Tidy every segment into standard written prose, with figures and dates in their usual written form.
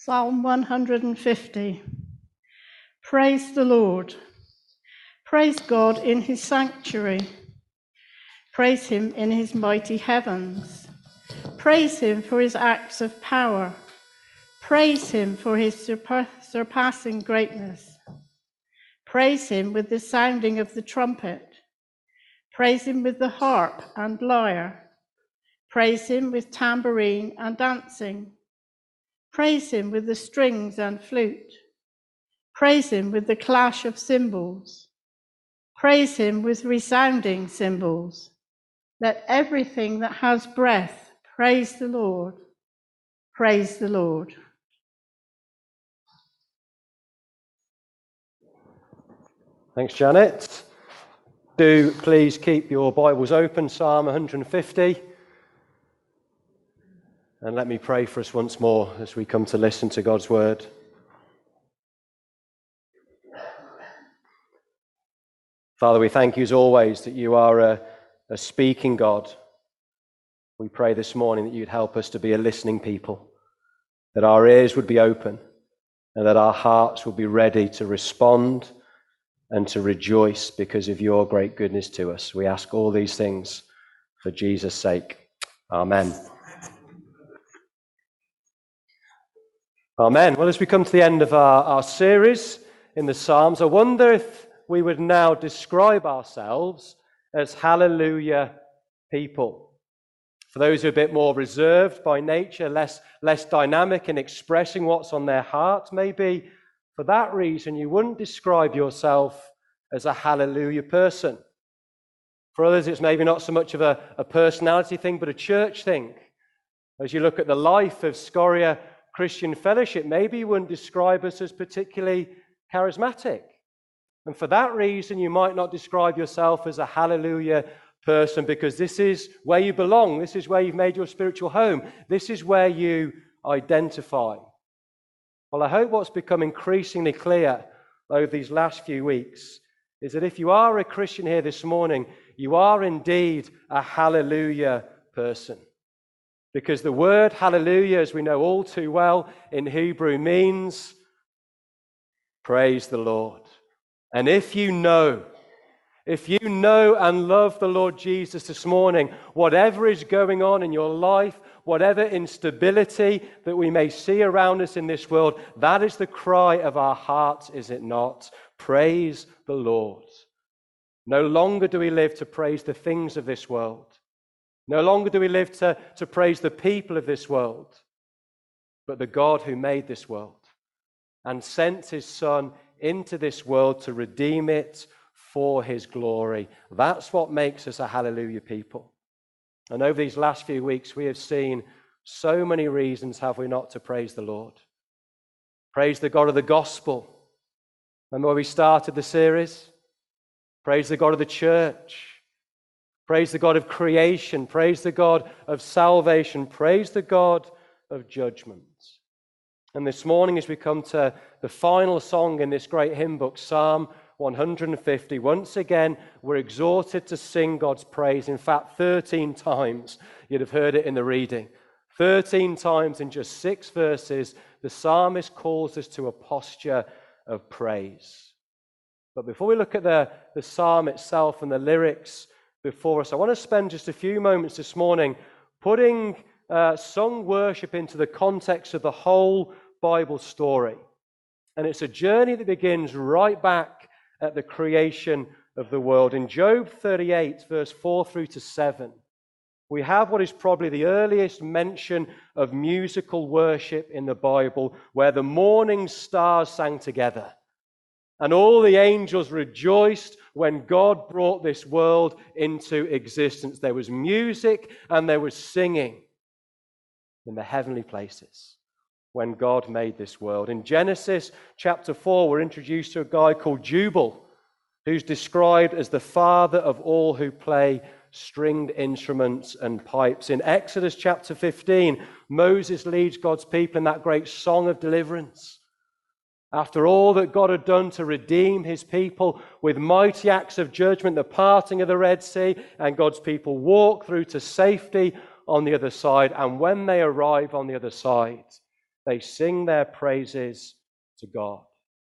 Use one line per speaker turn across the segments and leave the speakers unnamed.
Psalm 150. Praise the Lord. Praise God in his sanctuary. Praise him in his mighty heavens. Praise him for his acts of power. Praise him for his surpassing greatness. Praise him with the sounding of the trumpet. Praise him with the harp and lyre. Praise him with tambourine and dancing. Praise him with the strings and flute. Praise him with the clash of cymbals. Praise him with resounding cymbals. Let everything that has breath praise the Lord. Praise the Lord.
Thanks, Janet. Do please keep your Bibles open, Psalm 150. And let me pray for us once more as we come to listen to God's word. Father, we thank you as always that you are a speaking God. We pray this morning that you'd help us to be a listening people, that our ears would be open, and that our hearts would be ready to respond and to rejoice because of your great goodness to us. We ask all these things for Jesus' sake. Amen. Amen. Well, as we come to the end of our series in the Psalms, I wonder if we would now describe ourselves as hallelujah people. For those who are a bit more reserved by nature, less dynamic in expressing what's on their heart, maybe for that reason you wouldn't describe yourself as a hallelujah person. For others, it's maybe not so much of a personality thing, but a church thing. As you look at the life of Scoria Christian Fellowship, maybe you wouldn't describe us as particularly charismatic. And for that reason, you might not describe yourself as a hallelujah person because this is where you belong. This is where you've made your spiritual home. This is where you identify. Well, I hope what's become increasingly clear over these last few weeks is that if you are a Christian here this morning, you are indeed a hallelujah person. Because the word hallelujah, as we know all too well in Hebrew, means praise the Lord. And if you know and love the Lord Jesus this morning, whatever is going on in your life, whatever instability that we may see around us in this world, that is the cry of our hearts, is it not? Praise the Lord. No longer do we live to praise the things of this world. No longer do we live to praise the people of this world, but the God who made this world and sent his Son into this world to redeem it for his glory. That's what makes us a hallelujah people. And over these last few weeks, we have seen so many reasons, have we not, to praise the Lord. Praise the God of the gospel. Remember where we started the series? Praise the God of the church. Praise the God of creation. Praise the God of salvation. Praise the God of judgment. And this morning, as we come to the final song in this great hymn book, Psalm 150, once again, we're exhorted to sing God's praise. In fact, 13 times. You'd have heard it in the reading. 13 times in just 6 verses, the psalmist calls us to a posture of praise. But before we look at the psalm itself and the lyrics before us, I want to spend just a few moments this morning putting sung worship into the context of the whole Bible story. And it's a journey that begins right back at the creation of the world. In Job 38, verse 4 through to 7, we have what is probably the earliest mention of musical worship in the Bible, where the morning stars sang together. And all the angels rejoiced when God brought this world into existence. There was music and there was singing in the heavenly places when God made this world. In Genesis chapter 4, we're introduced to a guy called Jubal, who's described as the father of all who play stringed instruments and pipes. In Exodus chapter 15, Moses leads God's people in that great song of deliverance. After all that God had done to redeem his people with mighty acts of judgment, the parting of the Red Sea, and God's people walk through to safety on the other side. And when they arrive on the other side, They sing their praises to God.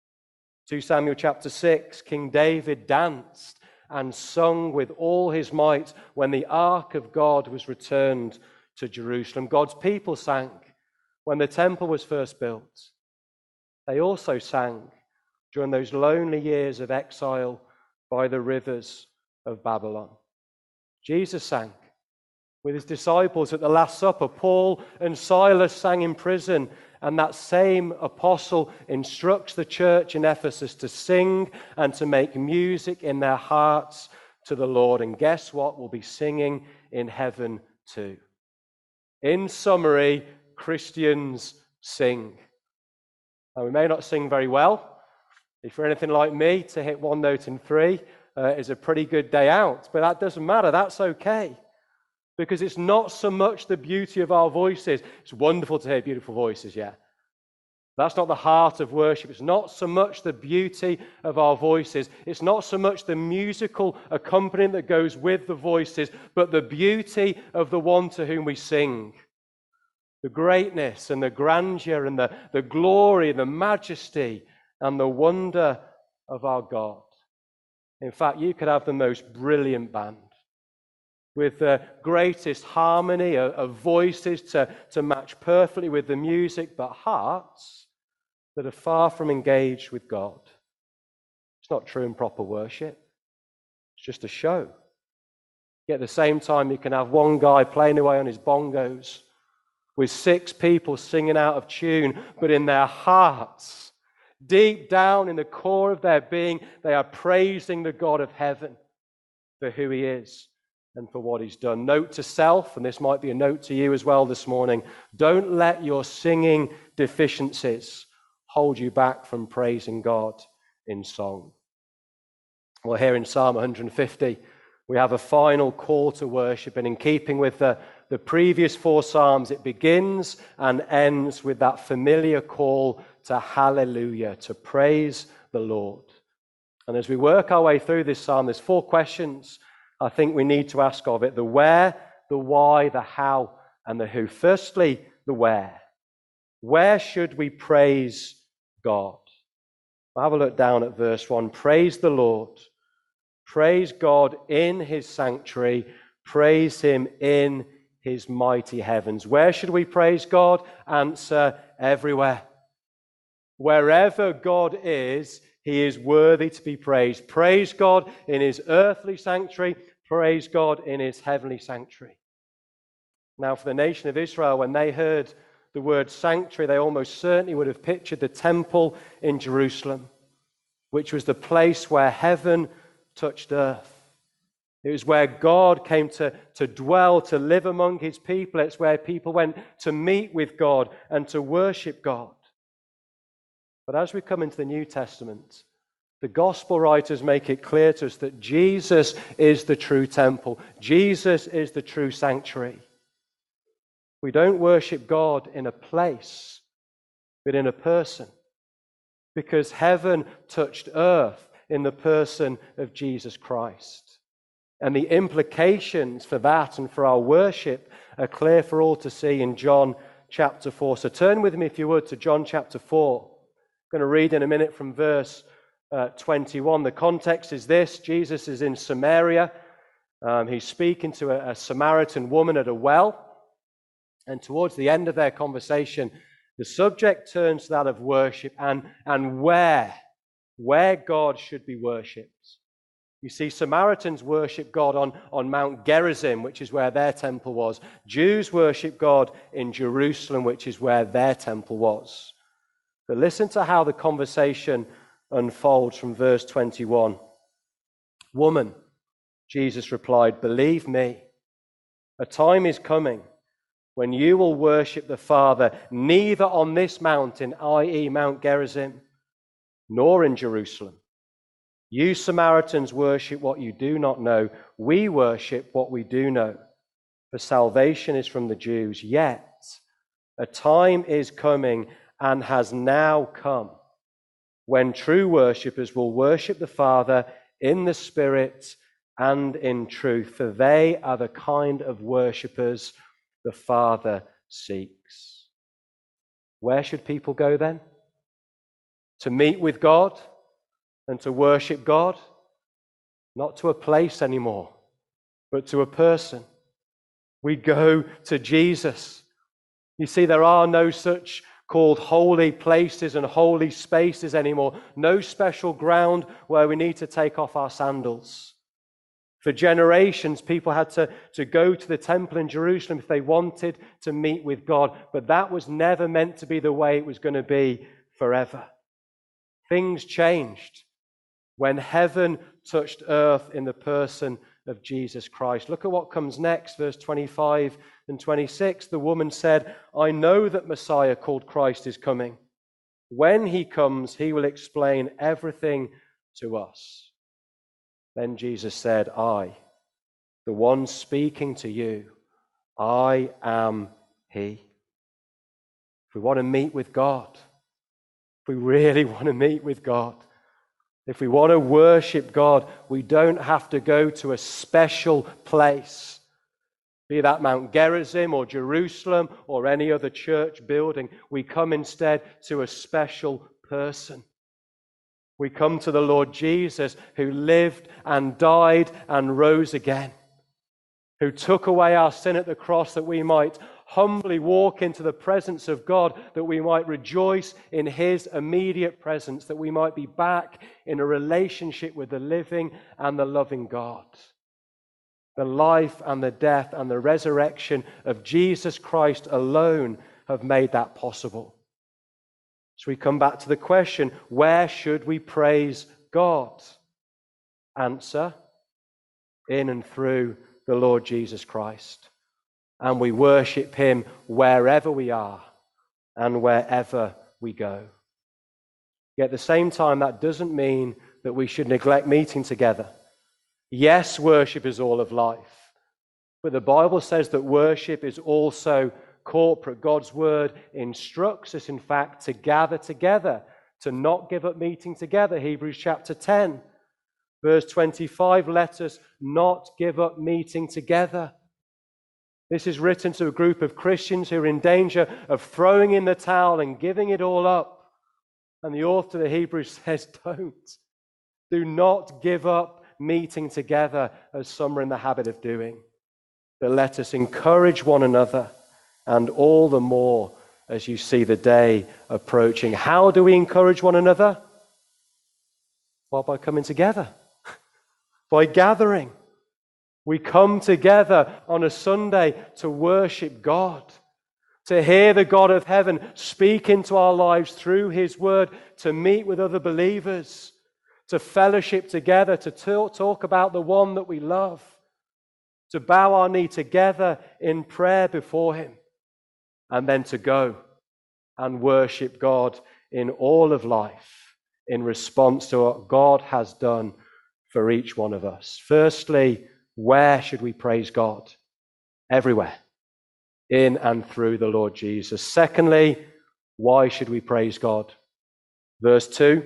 2 Samuel chapter 6, King David danced and sung with all his might when the ark of God was returned to Jerusalem. God's people sang when the temple was first built. They also sang during those lonely years of exile by the rivers of Babylon. Jesus sang with his disciples at the Last Supper. Paul and Silas sang in prison, and that same apostle instructs the church in Ephesus to sing and to make music in their hearts to the Lord. And guess what? We'll be singing in heaven too. In summary, Christians sing. Now, we may not sing very well. If you're anything like me, to hit one note in three is a pretty good day out. But that doesn't matter. That's okay. Because it's not so much the beauty of our voices. It's wonderful to hear beautiful voices, yeah. That's not the heart of worship. It's not so much the beauty of our voices. It's not so much the musical accompaniment that goes with the voices, but the beauty of the one to whom we sing. The greatness and the grandeur and the glory and the majesty and the wonder of our God. In fact, you could have the most brilliant band with the greatest harmony of voices to match perfectly with the music, but hearts that are far from engaged with God. It's not true and proper worship. It's just a show. Yet at the same time, you can have one guy playing away on his bongos with 6 people singing out of tune, but in their hearts, deep down in the core of their being, they are praising the God of heaven for who he is and for what he's done. Note to self, and this might be a note to you as well this morning, don't let your singing deficiencies hold you back from praising God in song. Well, here in Psalm 150, we have a final call to worship, and in keeping with the previous 4 Psalms, it begins and ends with that familiar call to hallelujah, to praise the Lord. And as we work our way through this psalm, there's 4 questions I think we need to ask of it: the where, the why, the how, and the who. Firstly, the where. Where should we praise God? We'll have a look down at verse 1. Praise the Lord. Praise God in his sanctuary. Praise him in his mighty heavens. Where should we praise God? Answer: everywhere. Wherever God is, he is worthy to be praised. Praise God in his earthly sanctuary. Praise God in his heavenly sanctuary. Now, for the nation of Israel, when they heard the word sanctuary, they almost certainly would have pictured the temple in Jerusalem, which was the place where heaven touched earth. It was where God came to dwell, to live among his people. It's where people went to meet with God and to worship God. But as we come into the New Testament, the gospel writers make it clear to us that Jesus is the true temple. Jesus is the true sanctuary. We don't worship God in a place, but in a person, because heaven touched earth in the person of Jesus Christ. And the implications for that and for our worship are clear for all to see in John chapter 4. So turn with me, if you would, to John chapter 4. I'm going to read in a minute from verse 21. The context is this: Jesus is in Samaria. He's speaking to a Samaritan woman at a well. And towards the end of their conversation, the subject turns to that of worship and where God should be worshipped. You see, Samaritans worship God on Mount Gerizim, which is where their temple was. Jews worship God in Jerusalem, which is where their temple was. But listen to how the conversation unfolds from verse 21. Woman, Jesus replied, believe me, a time is coming when you will worship the Father neither on this mountain, i.e. Mount Gerizim, nor in Jerusalem. You Samaritans worship what you do not know. We worship what we do know. For salvation is from the Jews. Yet a time is coming and has now come when true worshippers will worship the Father in the Spirit and in truth, for they are the kind of worshippers the Father seeks. Where should people go then? To meet with God and to worship God? Not to a place anymore, but to a person. We go to Jesus. You see, there are no such called holy places and holy spaces anymore. No special ground where we need to take off our sandals. For generations, people had to go to the temple in Jerusalem if they wanted to meet with God. But that was never meant to be the way it was going to be forever. Things changed when heaven touched earth in the person of Jesus Christ. Look at what comes next, verse 25 and 26. The woman said, I know that Messiah called Christ is coming. When he comes, he will explain everything to us. Then Jesus said, I, the one speaking to you, I am he. If we want to meet with God, if we really want to meet with God, if we want to worship God, we don't have to go to a special place, be that Mount Gerizim or Jerusalem or any other church building. We come instead to a special person. We come to the Lord Jesus, who lived and died and rose again, who took away our sin at the cross that we might humbly walk into the presence of God, that we might rejoice in his immediate presence, that we might be back in a relationship with the living and the loving God. The life and the death and the resurrection of Jesus Christ alone have made that possible. So we come back to the question, where should we praise God? Answer, in and through the Lord Jesus Christ. And we worship him wherever we are and wherever we go. Yet at the same time, that doesn't mean that we should neglect meeting together. Yes, worship is all of life. But the Bible says that worship is also corporate. God's word instructs us, in fact, to gather together, to not give up meeting together. Hebrews chapter 10, verse 25, let us not give up meeting together. This is written to a group of Christians who are in danger of throwing in the towel and giving it all up. And the author of the Hebrews says, don't. Do not give up meeting together as some are in the habit of doing. But let us encourage one another, and all the more as you see the day approaching. How do we encourage one another? Well, by coming together, by gathering. We come together on a Sunday to worship God, to hear the God of heaven speak into our lives through his word, to meet with other believers, to fellowship together, to talk about the one that we love, to bow our knee together in prayer before him, and then to go and worship God in all of life in response to what God has done for each one of us. Firstly, where should we praise God? Everywhere, in and through the Lord Jesus. Secondly, why should we praise God? Verse 2,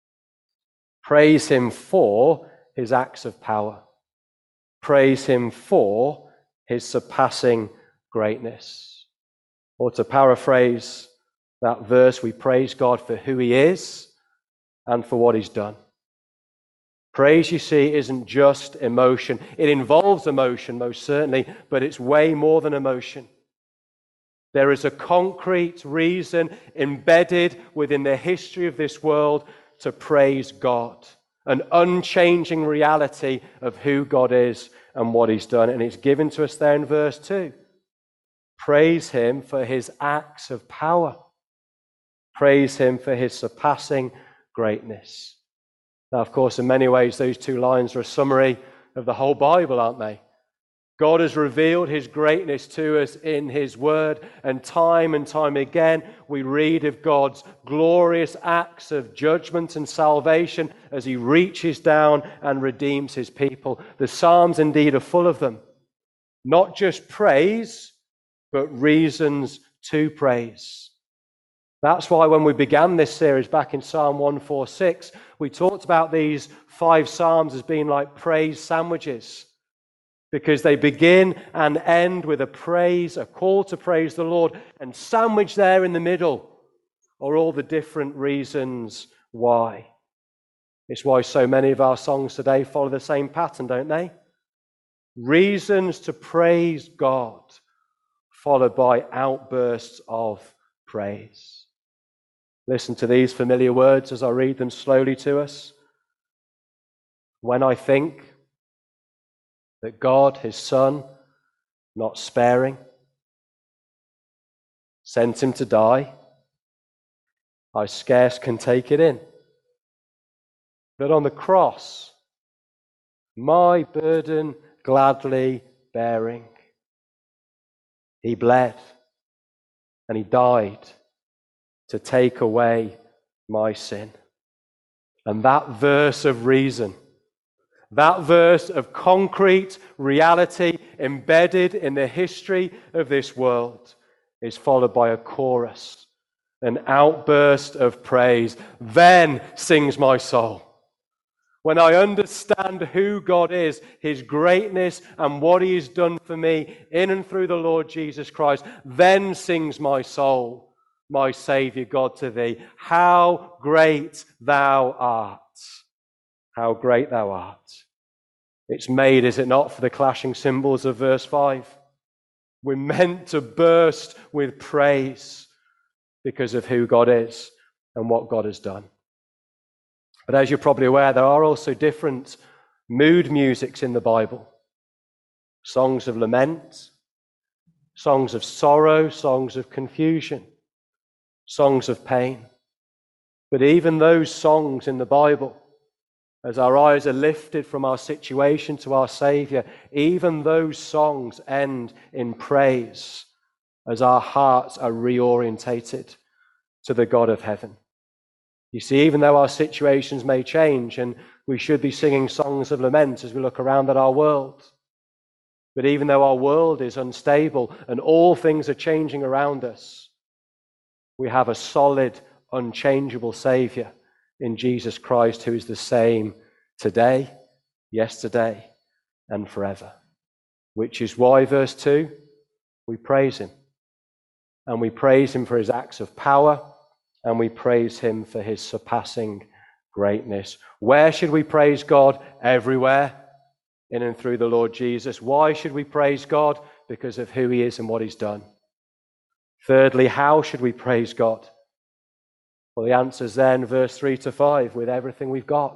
praise him for his acts of power. Praise him for his surpassing greatness. Or to paraphrase that verse, we praise God for who he is and for what he's done. Praise, you see, isn't just emotion. It involves emotion, most certainly, but it's way more than emotion. There is a concrete reason embedded within the history of this world to praise God, an unchanging reality of who God is and what he's done. And it's given to us there in verse 2. Praise him for his acts of power. Praise him for his surpassing greatness. Now, of course, in many ways, those two lines are a summary of the whole Bible, aren't they? God has revealed his greatness to us in his word, and time again, we read of God's glorious acts of judgment and salvation as he reaches down and redeems his people. The Psalms indeed are full of them. Not just praise, but reasons to praise. That's why when we began this series back in Psalm 146, we talked about these 5 Psalms as being like praise sandwiches, because they begin and end with a praise, a call to praise the Lord, and sandwiched there in the middle or all the different reasons why. It's why so many of our songs today follow the same pattern, don't they? Reasons to praise God, followed by outbursts of praise. Listen to these familiar words as I read them slowly to us. When I think that God, his Son, not sparing, sent him to die, I scarce can take it in. That on the cross, my burden gladly bearing, he bled and he died to take away my sin. And that verse of reason, that verse of concrete reality embedded in the history of this world, is followed by a chorus, an outburst of praise. Then sings my soul. When I understand who God is, his greatness, and what he has done for me in and through the Lord Jesus Christ, then sings my soul, my Saviour God, to thee. How great thou art. How great thou art. It's made, is it not, for the clashing cymbals of verse 5. We're meant to burst with praise because of who God is and what God has done. But as you're probably aware, there are also different mood musics in the Bible. Songs of lament, songs of sorrow, songs of confusion, songs of pain. But even those songs in the Bible, as our eyes are lifted from our situation to our Saviour, even those songs end in praise as our hearts are reorientated to the God of heaven. You see, even though our situations may change, and we should be singing songs of lament as we look around at our world, but even though our world is unstable and all things are changing around us, we have a solid, unchangeable Saviour in Jesus Christ, who is the same today, yesterday, and forever. Which is why, verse 2, we praise him. And we praise him for his acts of power, and we praise him for his surpassing greatness. Where should we praise God? Everywhere, in and through the Lord Jesus. Why should we praise God? Because of who he is and what he's done. Thirdly, how should we praise God? Well, the answer is then verse 3 to 5, with everything we've got.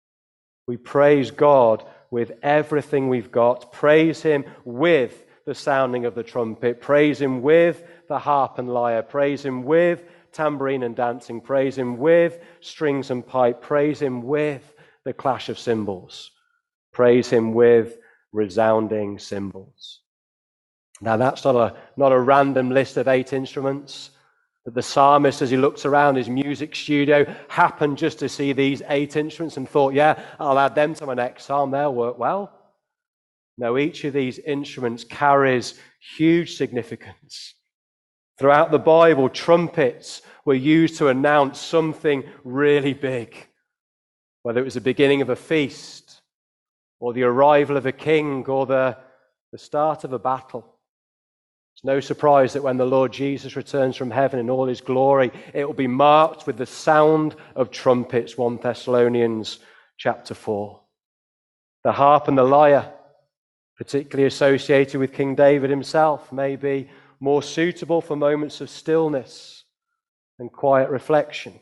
We praise God with everything we've got. Praise him with the sounding of the trumpet. Praise him with the harp and lyre. Praise him with tambourine and dancing. Praise him with strings and pipe. Praise him with the clash of cymbals. Praise him with resounding cymbals. Now, that's not a random list of 8 instruments. That the psalmist, as he looks around his music studio, happened just to see these 8 instruments and thought, yeah, I'll add them to my next psalm, they'll work well. No, each of these instruments carries huge significance. Throughout the Bible, trumpets were used to announce something really big, whether it was the beginning of a feast, or the arrival of a king, or the start of a battle. It's no surprise that when the Lord Jesus returns from heaven in all his glory, it will be marked with the sound of trumpets, 1 Thessalonians chapter 4. The harp and the lyre, particularly associated with King David himself, may be more suitable for moments of stillness and quiet reflection.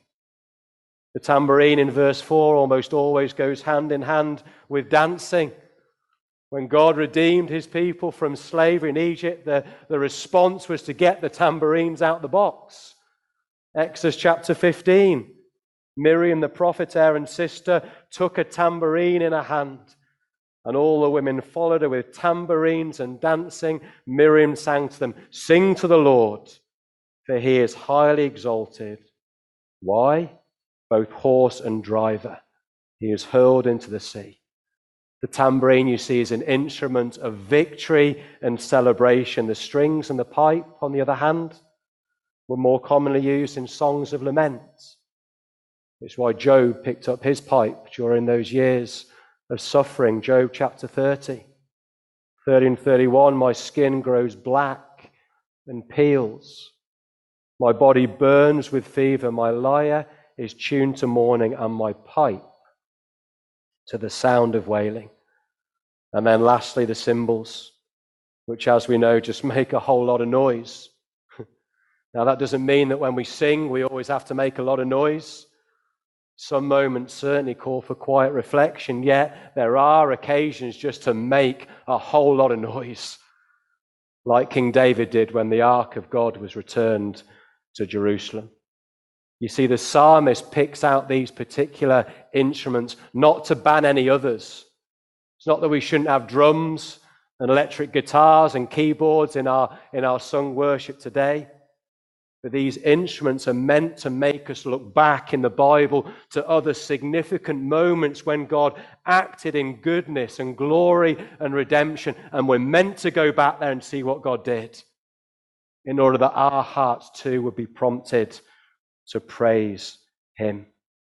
The tambourine in verse 4 almost always goes hand in hand with dancing. When God redeemed his people from slavery in Egypt, the response was to get the tambourines out the box. Exodus chapter 15, Miriam, the prophet Aaron's sister, took a tambourine in her hand, and all the women followed her with tambourines and dancing. Miriam sang to them, "Sing to the Lord, for he is highly exalted." Why? Both horse and driver. He is hurled into the sea. The tambourine, you see, is an instrument of victory and celebration. The strings and the pipe, on the other hand, were more commonly used in songs of lament. It's why Job picked up his pipe during those years of suffering. Job chapter 30 and 31, my skin grows black and peels. My body burns with fever, my lyre is tuned to mourning, and my pipe to the sound of wailing. And then lastly, the cymbals, which, as we know, just make a whole lot of noise. Now, that doesn't mean that when we sing, we always have to make a lot of noise. Some moments certainly call for quiet reflection, yet there are occasions just to make a whole lot of noise, like King David did when the Ark of God was returned to Jerusalem. You see, the psalmist picks out these particular instruments not to ban any others. It's not that we shouldn't have drums and electric guitars and keyboards in our sung worship today. But these instruments are meant to make us look back in the Bible to other significant moments when God acted in goodness and glory and redemption. And we're meant to go back there and see what God did in order that our hearts too would be prompted to praise him.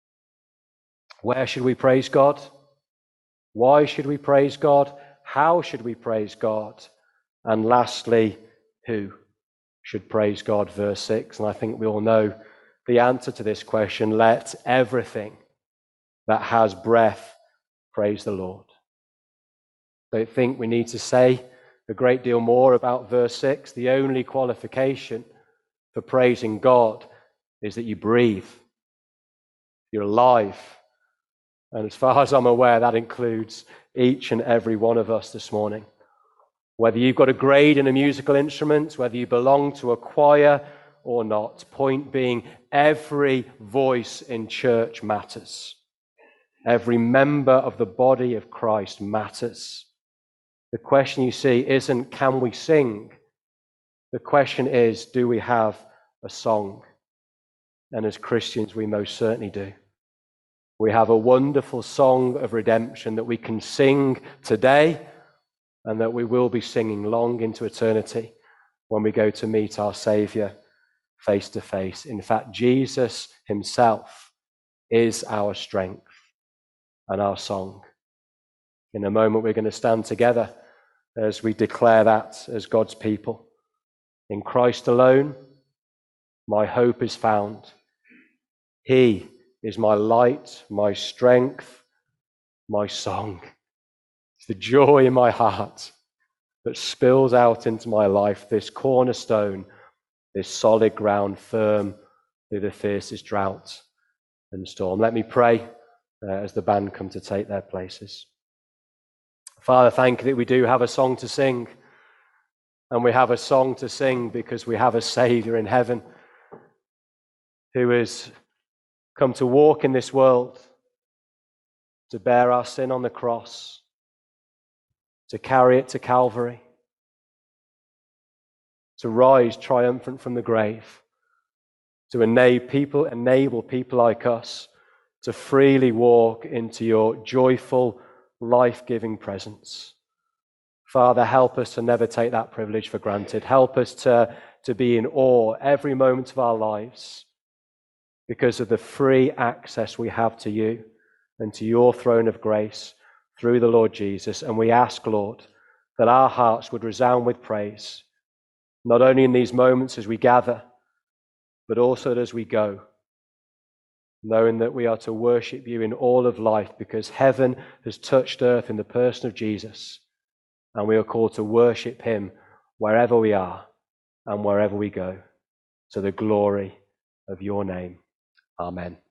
Where should we praise God? Why should we praise God? How should we praise God? And lastly, who should praise God? Verse 6, and I think we all know the answer to this question. Let everything that has breath praise the Lord. I don't think we need to say a great deal more about verse 6. The only qualification for praising God is that you breathe. You're alive. And as far as I'm aware, that includes each and every one of us this morning. Whether you've got a grade in a musical instrument, whether you belong to a choir or not, point being, every voice in church matters. Every member of the body of Christ matters. The question, you see, isn't can we sing? The question is, do we have a song? And as Christians, we most certainly do. We have a wonderful song of redemption that we can sing today and that we will be singing long into eternity when we go to meet our Saviour face to face. In fact, Jesus himself is our strength and our song. In a moment, we're going to stand together as we declare that as God's people. In Christ alone, my hope is found. He is my light, my strength, my song. It's the joy in my heart that spills out into my life, this cornerstone, this solid ground, firm through the fiercest drought and storm. Let me pray as the band come to take their places. Father, thank you that we do have a song to sing. And we have a song to sing because we have a Saviour in heaven who has come to walk in this world, to bear our sin on the cross, to carry it to Calvary, to rise triumphant from the grave, to enable people like us to freely walk into your joyful, life-giving presence. Father, help us to never take that privilege for granted. Help us to be in awe every moment of our lives because of the free access we have to you and to your throne of grace through the Lord Jesus. And we ask, Lord, that our hearts would resound with praise, not only in these moments as we gather, but also as we go, knowing that we are to worship you in all of life because heaven has touched earth in the person of Jesus, and we are called to worship him wherever we are and wherever we go, to the glory of your name. Amen.